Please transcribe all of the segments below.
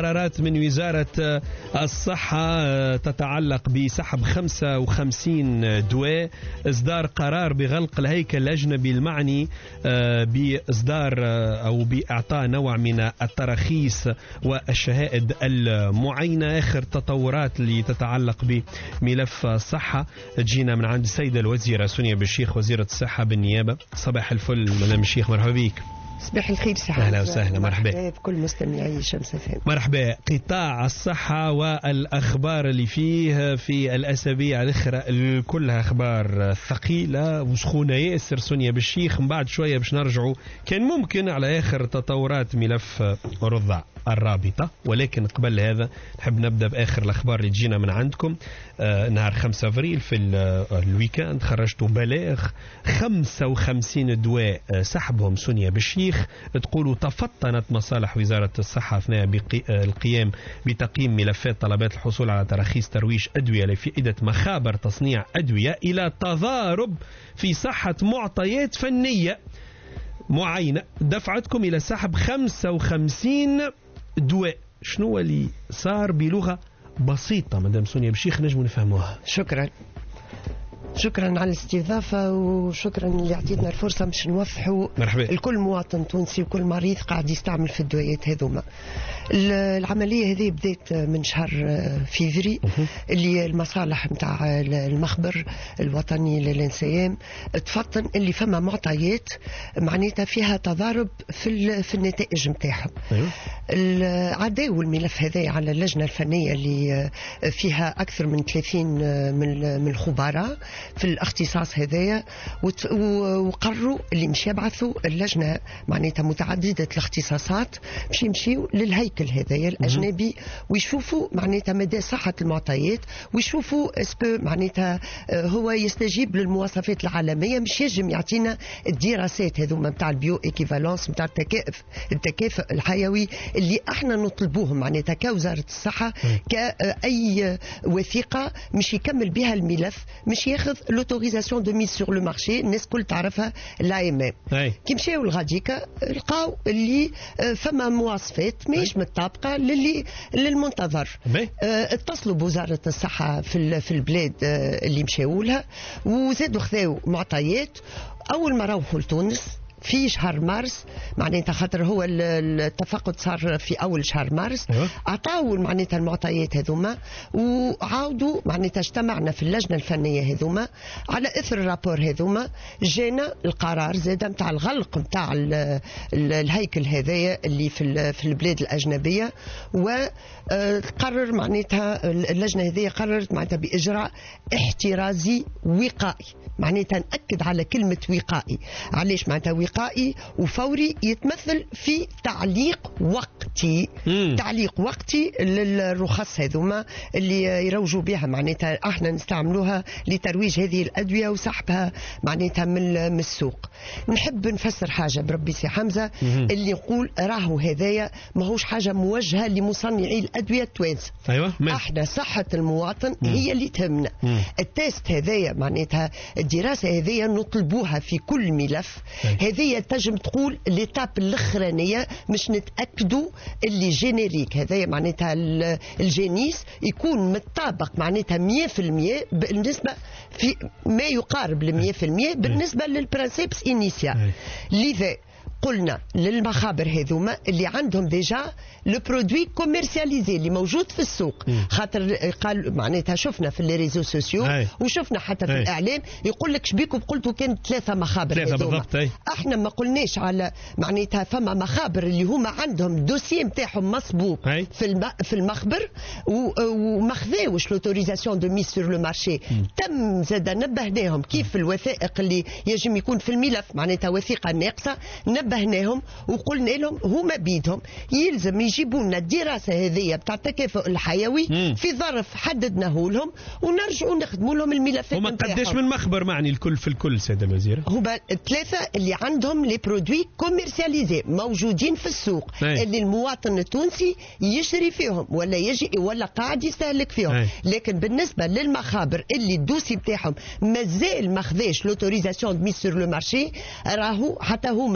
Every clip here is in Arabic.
قرارات من وزارة الصحة تتعلق بسحب 55 دواء، إصدار قرار بغلق الهيكل الأجنبي المعني بإصدار أو بإعطاء نوع من التراخيص والشهائد المعينة. آخر تطورات اللي تتعلق بملف الصحة تجينا من عند السيدة الوزيرة سونيا بالشيخ وزيرة الصحة بالنيابة. صباح الفل مدام الشيخ، مرحبا بك. صباح الخير سحر. أهلا وسهلا، مرحبا بكل مستمعي شمس FM. مرحبا. قطاع الصحة والأخبار اللي فيه في الأسابيع الأخرى كلها أخبار ثقيلة وسخونة ياسر سونيا بالشيخ. من بعد شوية باش نرجعوا كان ممكن على آخر تطورات ملف رضع الرابطة، ولكن قبل هذا نحب نبدأ بآخر الأخبار اللي تجينا من عندكم. نهار 5 أفريل في الويكاند خرجتوا بلاغ 55 دواء سحبهم سونيا بالشيخ. تقولوا تفطنت مصالح وزارة الصحة أثناء القيام بتقييم ملفات طلبات الحصول على تراخيص ترويج أدوية لفائدة مخابر تصنيع أدوية إلى تضارب في صحة معطيات فنية معينة دفعتكم إلى سحب 55 دواء. شنو اللي صار بلغة بسيطة مدام سونيا بشيخ نجم نفهموها؟ شكرا على الاستضافة، وشكرا اللي اعطيتنا الفرصة باش نوضحوا الكل مواطن تونسي وكل مريض قاعد يستعمل في الدويات هذوما. العملية هذه بدأت من شهر فيفري اللي المصالح متاع المخبر الوطني للانسيام تفطن اللي فما معطيات معناتها فيها تضارب في النتائج متاعهم. عداو الملف هذا على اللجنة الفنية اللي فيها أكثر من 30 من الخبراء في الاختصاص هذايا، وقرروا اللي مش يبعثوا اللجنة معناتها متعددة الاختصاصات باش يمشيوا للهيكل هذايا الأجنبي ويشوفوا معناتها مدى صحة المعطيات، ويشوفوا اسكو معناتها هو يستجيب للمواصفات العالمية، مش يجم يعطينا الدراسات هذوما متاع البيو ايكيفالونس متاع التكافؤ الحيوي اللي احنا نطلبوهم معناتها كوزارة الصحة كأي وثيقة مش يكمل بها الملف، مش ياخذ لوتوريزاسيون دو ميز سور لو مارشي. الناس كل تعرفها الAMM. كي مشاو لغاديكا لقاو اللي فما مواصفات ماهيش متطابقه للمنتظر. اتصلوا بوزاره الصحه في البلاد اللي مشاو لها، وزادوا خذاو معطيات. اول ما روحوا لتونس في شهر مارس معناتها خاطر هو التفقد صار في اول شهر مارس، اعطاو معناتها المعطيات هذوما وعاودوا معناتها اجتمعنا في اللجنه الفنيه هذوما على اثر الرابور هذوما. جينا القرار زاد نتاع الغلق نتاع الهيكل هذايا اللي في البلاد الاجنبيه، وقرر معناتها اللجنه هذه قررت معناتها باجراء احترازي وقائي. معناتها نأكد على كلمة وقائي. علاش معناتها وقائي وفوري؟ يتمثل في تعليق وقتي. تعليق وقتي للرخص هذوما اللي يروجوا بها معناتها احنا نستعملوها لترويج هذه الأدوية وسحبها معناتها من السوق. نحب نفسر حاجة بربي سي حمزة اللي يقول راهو هذايا ماهوش حاجة موجهة لمصنعي الأدوية التوانسة. أيوة. احنا صحة المواطن هي اللي تهمنا. التيست هذايا معناتها الدراسة هذه نطلبوها في كل ملف. هذه تجم تقول ليتاب الاخرانيه مش نتاكدوا اللي جينيريك هذا معناتها الجينيس يكون متطابق معناتها 100% بالنسبه في ما يقارب ل 100% بالنسبه للبرانسيبس انيسيال. لذا قلنا للمخابر هذوما اللي عندهم ديجا لو برودوي كوميرسياليزي اللي موجود في السوق. خاطر قال معناتها شفنا في لي ريزو سوسيو وشفنا حتى في الاعلام يقول لك شبيكم قلتوا كان 3 مخابر هذوما. احنا ما قلناش على معناتها فما مخابر اللي هما عندهم دوسيي نتاعهم مسبوق في المخبر وما خذاوش لوتوريزاسيون دو ميس سور لو مارشي. تم زاد نبهناهم كيف الوثائق اللي يجب يكون في الملف معناتها وثيقه ناقصه، نبهناهم وقلنا لهم هما بيدهم يلزم يجيبوا لنا الدراسه هذه بتاع التكافؤ الحيوي في ظرف حددناه لهم ونرجعوا نخدموا لهم الملفات. هما قداش من مخبر معني الكل في الكل سيده الوزيره؟ هما 3 اللي عندهم لي برودوي كوميرسياليزي موجودين في السوق اللي المواطن التونسي يشتري فيهم ولا يجي ولا قاعد يستهلك فيهم. لكن بالنسبه للمخابر اللي الدوسي بتاعهم مازال ما خذاش لوتوريزاسيون ميس سور لو مارشي راهو حتى هما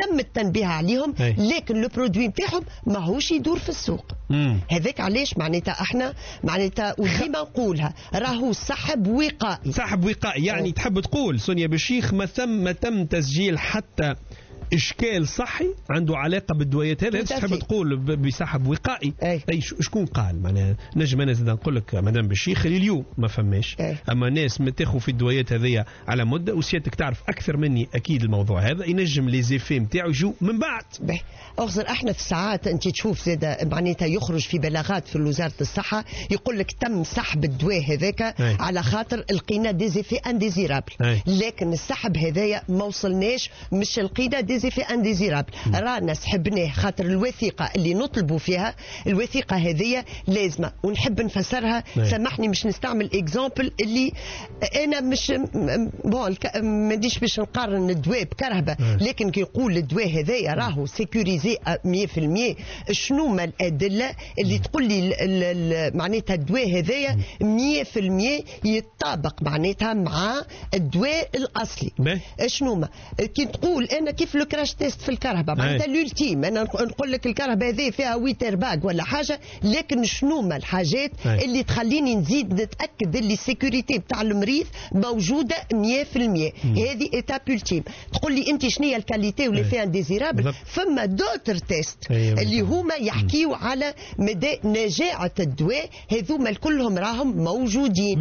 تم التنبيه عليهم، لكن لو برودوي نتاعهم ماهوش يدور في السوق. هذاك علاش معناتها احنا معناتها وديما نقولها راهو سحب وقائي. سحب وقائي يعني تحب تقول سونيا بالشيخ ما تم تسجيل حتى إشكال صحي عنده علاقة بالدويات هذا، تحب تقول بسحب وقائي. أي شكون قال؟ معناها نجم أنا زاد نقول لك مدام بالشيخ اليوم ما فماش، أما ناس متاخوا في الدويات هذيا على مدة، وسيادتك تعرف أكثر مني أكيد الموضوع هذا، ينجم لي زيفي نتاعو يجوا من بعد. أخزر احنا في ساعات أنت تشوف زاد معناتها يخرج في بلاغات في وزارة الصحة يقول لك تم سحب الدواء هذاك على خاطر لقينا ديزيفي انديزيرابل، لكن السحب هذايا ما وصلناش، مش لقينا ديزيفي انديزيرابل، رانا سحبناه خاطر الوثيقة اللي نطلبوا فيها، الوثيقة هذه لازمة ونحب نفسرها. سامحني مش نستعمل اكزامبل اللي انا مش ما نديش باش نقارن الدواء بكرهبة، لكن كي يقول الدواء هذايا راهو سيكوريزي 100%، شنو ما الأدلة اللي تقول لي معناتها الدواء هذايا 100% يتطابق معناتها مع الدواء الأصلي؟ شنو ما كي تقول أنا كيف لو كراش تيست في الكرهبة معناتها الأولتيم، أنا نقول لك الكرهبة هذه فيها ويتر باج ولا حاجة، لكن شنو ما الحاجات اللي تخليني نزيد نتأكد اللي السيكوريتي بتاع المريض موجودة 100%؟ هذه إتاب أولتيم. تقول لي أنت شنو هي الكاليتي واللي فيها انديزيرابل؟ فما دوتر تيست اللي هما يحكيوا على مدى نجاعة الدواء، هذوما كلهم راهم موجودين.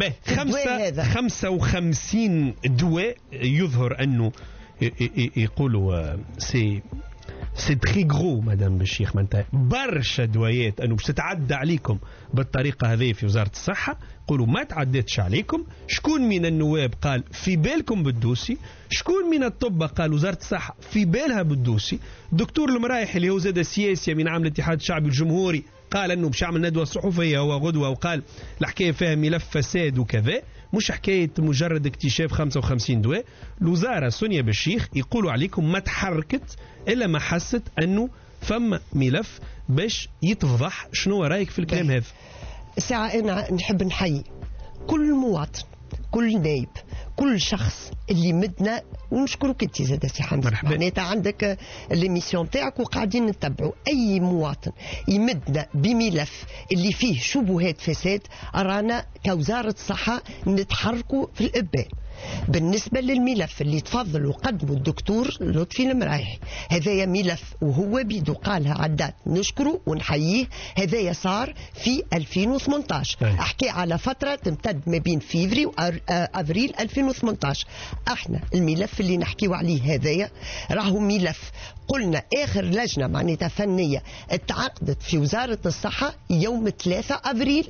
55 دواء يظهر أنه يقولوا سي تري غرو مدام بالشيخ، معناتها برشا دوايات انه باش تتعدى عليكم بالطريقه هذه في وزاره الصحه. قولوا ما تعدتش عليكم. شكون من النواب قال في بالكم بالدوسي؟ شكون من الطب قال وزاره الصحه في بالها بالدوسي؟ دكتور المرايح اللي هو زاد سياسي من عام الاتحاد الشعبي الجمهوري قال انه باش يعمل ندوه صحفيه هو غدوه، وقال الحكايه فيها ملف فساد وكذا، مش حكايه مجرد اكتشاف 55 دواء. الوزاره سونيا بالشيخ يقولوا عليكم ما تحركت الا ما حست انه فما ملف باش يتفضح. شنو رايك في الكلام هذا؟ ساعة أنا نحب نحيي كل مواطن، كل نايب، كل شخص اللي مدنا، ونشكرك انت زاد سي حمزه، معناتها عندك ليميسيون تاعك وقاعدين نتبعوا اي مواطن يمدنا بملف اللي فيه شبهات فساد، رانا كوزاره صحه نتحركوا في الابان. بالنسبة للملف اللي تفضل وقدمه الدكتور لطفي المرايحي، هذايا ملف وهو بيدو قالها عدات نشكره ونحييه، هذايا صار في 2018، احكي على فترة تمتد ما بين فيفري وأفريل 2018. احنا الملف اللي نحكيو عليه هذايا راهو ملف قلنا آخر لجنة معناتها فنية اتعقدت في وزارة الصحة يوم 3 أفريل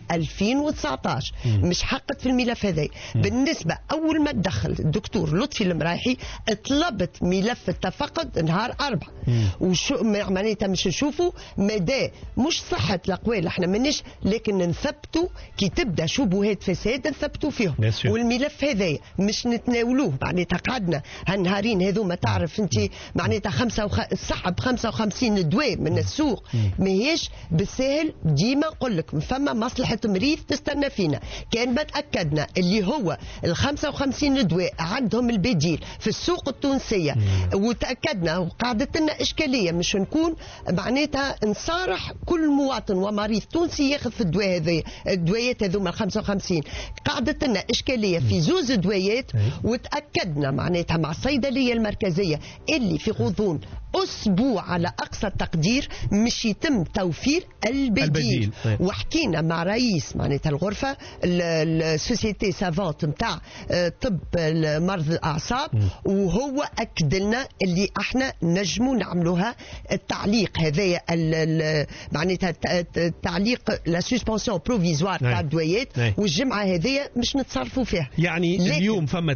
2019، مش حقت في الملف هذا. بالنسبة أول ما دخل الدكتور لطفي المرايحي طلبت ملف التفقد نهار 4، وشو معناتها مش نشوفوا مدى مش صحة الأقوال، احنا منش لكن نثبتوا كي تبدا شبهات فساد نثبتوا فيهم. والملف هذا مش نتناولوه معناتها قعدنا هالنهارين هذوما، تعرف انت معناتها سحب 55 دواء من السوق ماهيش بالسهل. ديما نقول لك فما مصلحة مريض تستنى فينا. كان ما تأكدنا اللي هو ال 55 دواء عندهم البديل في السوق التونسية، وتأكدنا وقعدت لنا إشكالية مش نكون معناتها نصارح كل مواطن ومريض تونسي ياخذ في الدواء هذه الدوايات هذوما 55. قعدت لنا إشكالية في زوز دوايات، وتأكدنا معناتها مع الصيدلية المركزية اللي في غضون أسبوع على أقصى التقدير مش يتم توفير البديل. وحكينا مع رئيس معناتها الغرفة السوسيتي سافونت متاع طب مرض الأعصاب، وهو أكد لنا اللي احنا نجموا نعملوها. التعليق هذايا معناتها التعليق لا سسبنسيون بروفيزوار تاع الدوايات، والجمعة هذيا مش نتصرفوا فيها. يعني اليوم فما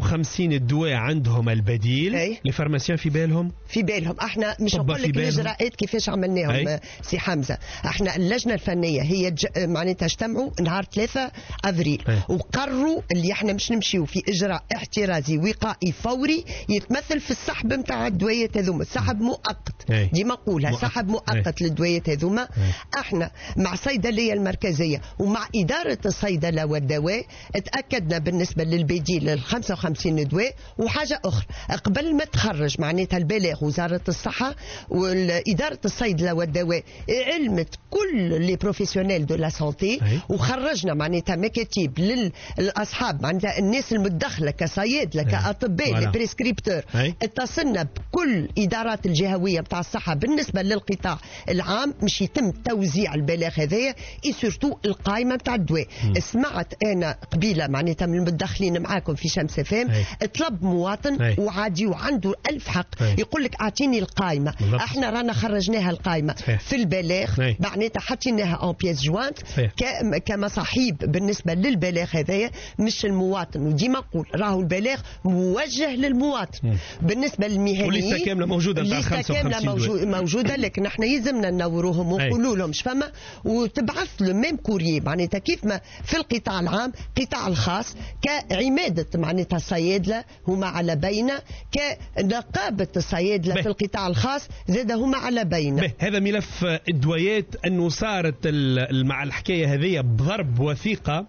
53 دواء عندهم البديل، الفارماسيان في بالهم احنا مش نقول لك الاجراءات كيفاش عملناهم سي حمزه. احنا اللجنه الفنيه هي معناتها اجتمعوا نهار 3 افريل وقرروا اللي احنا مش نمشيو في اجراء احترازي وقائي فوري يتمثل في السحب نتاع الدويات هذوما. سحب مؤقت ديما نقولها، سحب مؤقت للدويات هذوما. احنا مع الصيدليه المركزيه ومع اداره الصيدله والدواء اتاكدنا بالنسبه للبديل ال 55 دواء. وحاجه اخرى قبل ما تخرج معناتها البلاغ وزاره الصحة وإدارة الصيدلة والدواء علمت كل لي بروفيسيونيل دو لا سونتي، وخرجنا معناتها مكاتيب للأصحاب معناتها الناس المتدخلة كصيادلة كأطباء لي بريسكريبتور. اتصلنا بكل إدارات الجهوية بتاع الصحة بالنسبة للقطاع العام مش يتم توزيع البلاغ هذايا سورتو القائمة بتاع الدواء. سمعت أنا قبيلة معناتها من المتدخلين معاكم في شمس فام طلب مواطن وعادي وعنده 1000 حق يقول لك أعطيني القائمة. احنا رانا خرجناها القائمة في البلاغ معناتها حطيناها اون بيس جوانت كمصاحيب بالنسبة للبلاغ هذايا مش المواطن. وديما نقول راهو البلاغ موجه للمواطن. بالنسبة للمهنيين ولسه كاملة موجودة لسه كاملة موجودة، لكن احنا يلزمنا ننوروهم ونقولوا لهم فما وتبعث له ميم كوريي معناتها كيف ما في القطاع العام القطاع الخاص كعمادة معناتها الصيادلة هما على بينة، كنقابة الصيادلة في القطاع الخاص زاد هما على بينة. هذا ملف الدويات أنه صارت مع الحكاية هذه بضرب وثيقة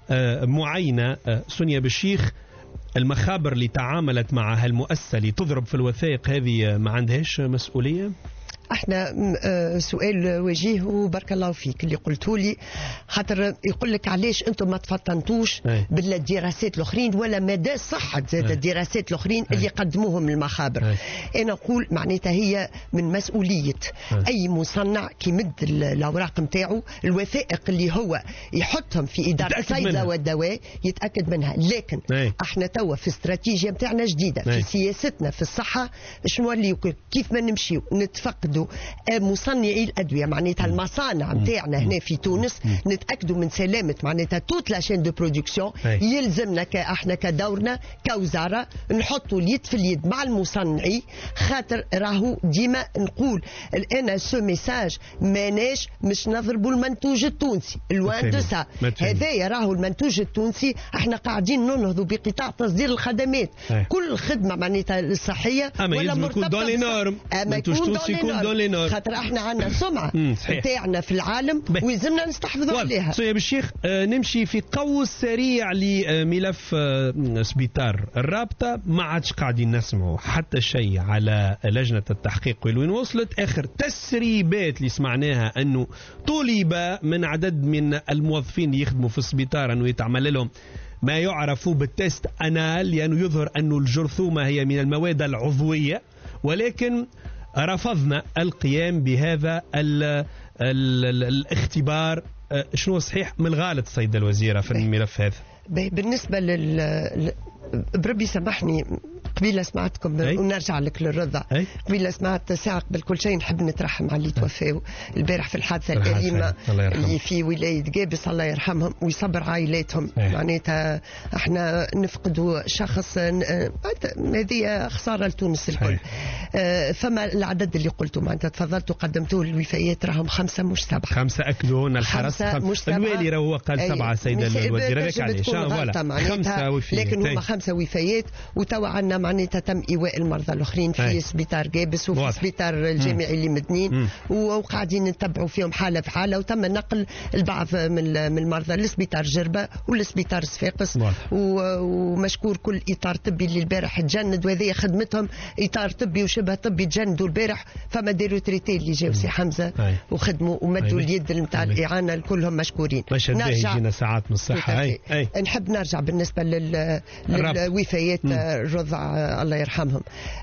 معينة. سونيا بالشيخ المخابر اللي تعاملت مع هالمؤسسة اللي تضرب في الوثائق هذه ما عندهاش مسؤولية؟ احنا سؤال وجيه وبارك الله فيك اللي قلتوا لي، خاطر يقول لك علاش انتم ما تفطنتوش بالدراسات الاخرين ولا مدى صحه زاد الدراسات الاخرين اللي قدموهم المخابر. انا نقول معناتها هي من مسؤوليه اي مصنع كيمد الاوراق نتاعو الوثائق اللي هو يحطهم في اداره الصيدله والدواء يتاكد منها. لكن احنا توا في استراتيجيه نتاعنا جديده في سياستنا في الصحه شنو اللي كيف ما نمشيو نتفقدوا مصنعي الادويه معناتها المصانع نتاعنا هنا في تونس نتاكدوا من سلامه معناتها توت لا شين دو برودكسيون. يلزمنا احنا كدورنا كوزاره نحطوا اليد في اليد مع المصنعي، خاطر راهو ديما نقول انا سو ميساج ماناش مش نضربوا المنتوج التونسي لوان دو سا. هذايا راهو المنتوج التونسي احنا قاعدين ننهضوا بقطاع تصدير الخدمات. كل خدمه معناتها الصحيه ولا مرتبطه دون لي نورم منتوج تونسي يكون دون لي نورم، خاطر احنا عندنا سمعه نتاعنا في العالم ويلزمنا نستحفظوا عليها. سونيا بالشيخ نمشي في قوس سريع لملف سبيطار الرابطه. ما عادش قاعدين نسمعوا حتى شيء على لجنه التحقيق وين وصلت. اخر تسريبات اللي سمعناها انه طلب من عدد من الموظفين اللي يخدموا في السبيطار انه يتعمل لهم ما يعرف بالتست انال، لانه يظهر انه الجرثومه هي من المواد العضويه، ولكن رفضنا القيام بهذا الاختبار. شنو صحيح من غالط السيدة الوزيرة في الملف هذا؟ بالنسبة بربي سامحني قبيله سمعتكم ونرجع لك للرضا. قبيله سمعت ساعه قبل كل شيء نحب نترحم على اللي توفاوا البارح في الحادثه الأليمة اللي في ولايه قابس، الله يرحمهم ويصبر عائلاتهم. معناتها احنا نفقدوا شخص، هذه خساره لتونس الكل. فما العدد اللي قلته معناتها تفضلتوا قدمتوه الوفيات راهم 5 مش 7. 5 اكدوا لنا الحرس. الوالي هو قال 7 سيدة الوزيرة هذاك علاش 5 وفيات، لكن هما 5 وفيات. وتوا عندنا معناتها تم ايواء المرضى الاخرين في سبيطار قابس وفي سبيطار الجامعي اللي مدنين، وقاعدين نتبعوا فيهم حاله في حاله. وتم نقل البعض من المرضى لسبيطار جربه ولسبيطار صفاقس، ومشكور كل اطار طبي اللي البارح تجند، وهذه خدمتهم اطار طبي وشبه طبي تجندوا البارح. فما دي روتريتي اللي جاوا سي حمزه وخدموا ومدوا اليد نتاع الاعانه كلهم مشكورين. نرجع يجينا ساعات من الصحه. نحب نرجع بالنسبه للوفيات الرضع الله يرحمهم.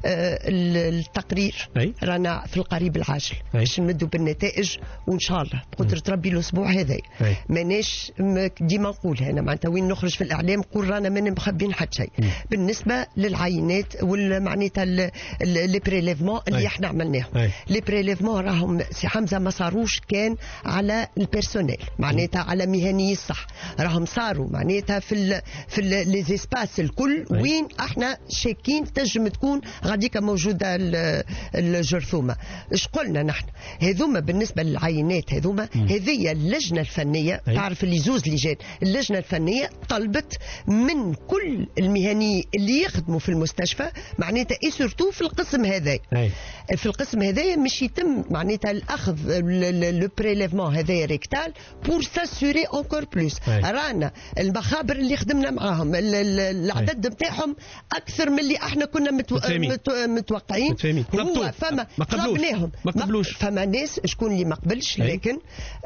التقرير رانا في القريب العاجل باش نمدوا بالنتائج، وان شاء الله بقدرة ربي الاسبوع هذا. ماناش ديما نقول هنا معناتها وين نخرج في الاعلام نقول رانا ما مخبين حتى شيء. بالنسبه للعينات والمعناتها لي بريليفمون اللي احنا عملناهم، لي بريليفمون راهم سي حمزه ما صاروش كان على البيرسونيل معناتها على مهنيي الصح، راهم صاروا معناتها في لي زيسباس الكل وين احنا شاكين تنجم تكون غاديكا موجوده الجرثومه. اش قلنا نحن هذوما بالنسبه للعينات هذوما، هذه اللجنه الفنيه تعرف اللي زوز لجان، اللجنه الفنيه طلبت من كل المهنيين اللي يخدموا في المستشفى معناتها سورتو في القسم هذا، في القسم هذا مش يتم معناتها الاخذ لو بريليفمون هذا ريكتال بور ساسوري اونكور بلوس. رانا المخابر اللي خدمنا معاهم العدد نتاعهم اكثر من اللي اللي احنا كنا متوقعين. هو فما طلبناهم ما قبلوش. فما ناس شكون اللي ما قبلش، لكن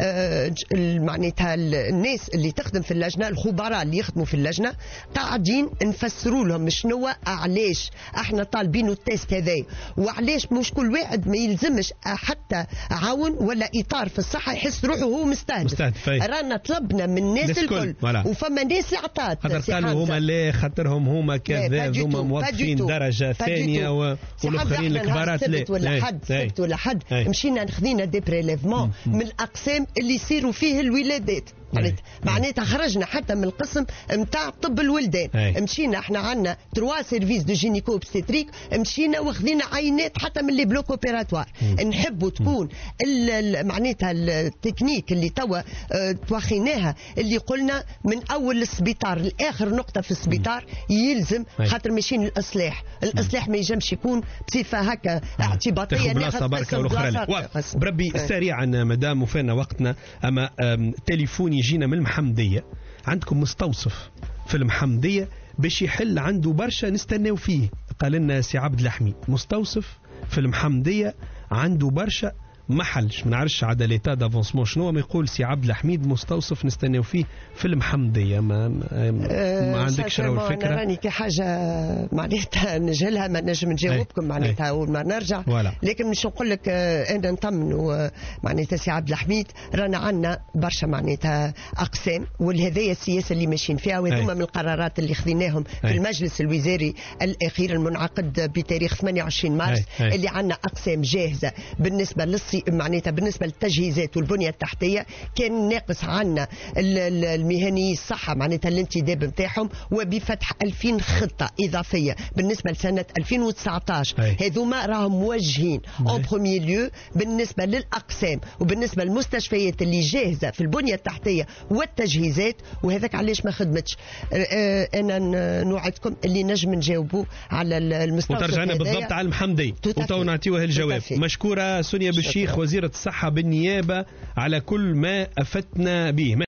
معناتها الناس اللي تخدم في اللجنه، الخبراء اللي يخدموا في اللجنه قاعدين نفسروا لهم شنو علاش احنا طالبينه التيست هذا، وعلاش مش كل واحد ما يلزمش حتى عاون ولا اطار في الصحه يحس روحه هو مستهدف. رانا طلبنا من الناس الكل وفما ناس عطات قالوا هما لا خاطرهم هما كذا هما موظفين درجه ثانيه والاخرين الكبارات لا ولا حد سبت ولا حد مشينا خذينا دي بريليفمون من الاقسام اللي يصيروا فيه الولادات. معناتها خرجنا حتى من القسم نتاع طب الولدان، مشينا احنا عندنا 3 سيرفيس دو جينيكو اوبستيتريك، مشينا واخذين عينات حتى من لي بلوك اوبيراتوار. نحبوا تكون معناتها التكنيك اللي توا توخيناها، اللي قلنا من اول السبيطار لاخر نقطه في السبيطار يلزم، خاطر ماشيين الاصلاح ما يجمش يكون بصفه هكا اعتباطيه بربي سريعا مدام وفانا وقتنا. اما تليفوني يجينا من المحمدية، عندكم مستوصف في المحمدية باش يحل عنده برشا نستناو فيه. قال لنا سي عبد الحميد مستوصف في المحمدية عنده برشا ما حلش، ما نعرفش عاد ليتا دافونسمون شنو، ما يقول سي عبد الحميد مستوصف نستناو فيه في المحمديه. ما عندكش راهو الفكره؟ انا راني كحاجه معناتها نجهلها ما نجم نجاوبكم معناتها اول ما نرجع، لكن مش نقول لك انا نطمن معناتها سي عبد الحميد رانا عندنا برشا معناتها اقسام، والهذايا السياسه اللي ماشيين فيها، وهذوما من القرارات اللي خذيناهم في المجلس الوزاري الاخير المنعقد بتاريخ 28 مارس، اللي عندنا اقسام جاهزه بالنسبه معناتها بالنسبه للتجهيزات والبنيه التحتيه. كان ناقص عنا المهنيي الصحه معناتها الانتداب نتاعهم، وبفتح 2000 خطه اضافيه بالنسبه لسنه 2019. هذوما راهم موجهين اون بروميير ليو بالنسبه للاقسام وبالنسبه للمستشفيات اللي جاهزه في البنيه التحتيه والتجهيزات، وهذاك علاش ما خدمتش. انا نوعدكم اللي نجم نجاوبوا على المستوى. وترجعنا بالضبط على المحمدي وتو نعطيوه الجواب. مشكوره سونيا بالشيخ وزيرة الصحة بالنيابة على كل ما أفتنا به.